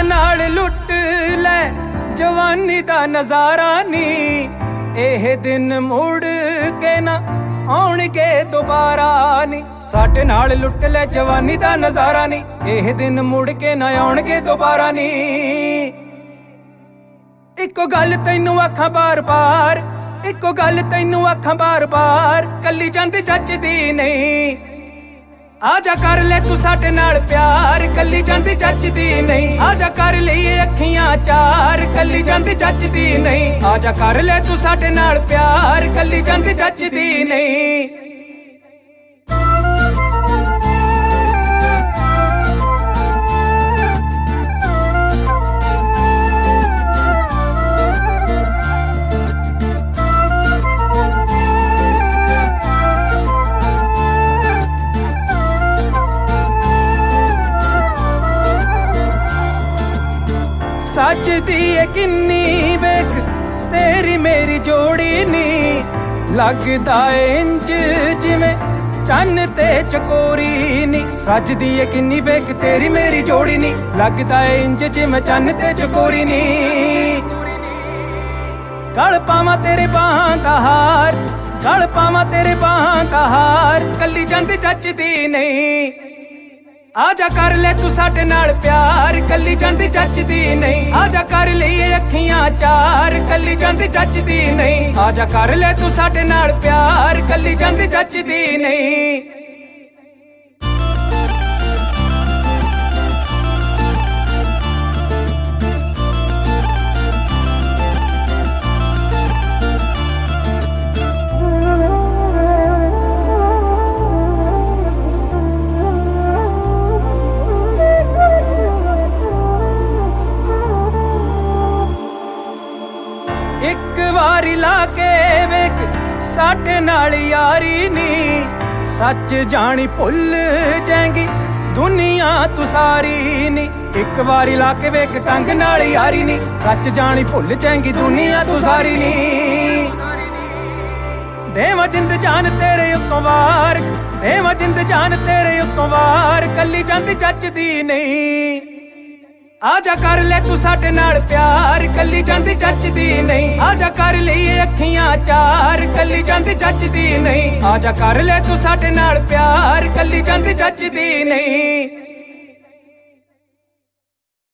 नाल लुट लै जवानी दा नजारा नी, एह दिन मुड़ के ना आउणगे दोबारा नी। साडे नाल लुट लै जवानी दा नजारा नी, एह दिन मुड़ के ना आउणगे दोबारा नी। इक्को गल तैनू आखां बार बार, इक्को गल तैनू आखां बार बार, कल्ली जांदी जचदी नहीं। आजा कर ले तू साडे नाल प्यार, कल्ली जांदी जचदी नहीं। आजा कर लईए अखियां चार, कल्ली जांदी जचदी नहीं। आजा कर ले तू साडे नाल प्यार, कल्ली जांदी जचदी नहीं। सच दी किन्नी वेख तेरी मेरी जोड़ी नी, लगदा इंज जिवें चन्न ते चकोरी नी। सच दी किन्नी वेख तेरी मेरी जोड़ी नी, लगदा इंज जिवें चन्न ते चकोरी नी। गल पावां तेरे बाहां दा हार, गल पावां तेरे बाहां दा हार, कल्ली जांदी जचदी नहीं। आजा कर ले तू साडे नाल प्यार, कल्ली जांदी जचदी नहीं। आजा कर लईए अखियां चार, कल्ली जांदी जचदी नहीं। आजा कर ले तू साडे नाल प्यार, कल्ली जांदी जचदी नहीं। एक वारी लाके वेख साडे नाल यारी नी, सच जानी भुल जाएंगी दुनिया तू सारी नी। एक वारी लाके वेख कंग नाल यारी नी, सच जानी भुल जाएंगी दुनिया तू सारी नी। देवां जिंद जान तेरे उत्तों वार, देवां जिंद जान तेरे उत्तों वार, कल्ली जांदी जचदी नहीं। आजा कर ले तू साडे नाल प्यार, कल्ली जांदी जचदी नहीं। आजा कर लईए अखियां चार, कल्ली जांदी जचदी नहीं। आजा कर ले तू साडे नाल प्यार, कल्ली जांदी जचदी नहीं।